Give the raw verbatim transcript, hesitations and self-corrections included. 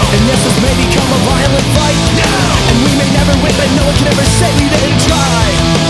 And yes, this may become a violent fight, and we may never win, but no one can ever say we didn't try.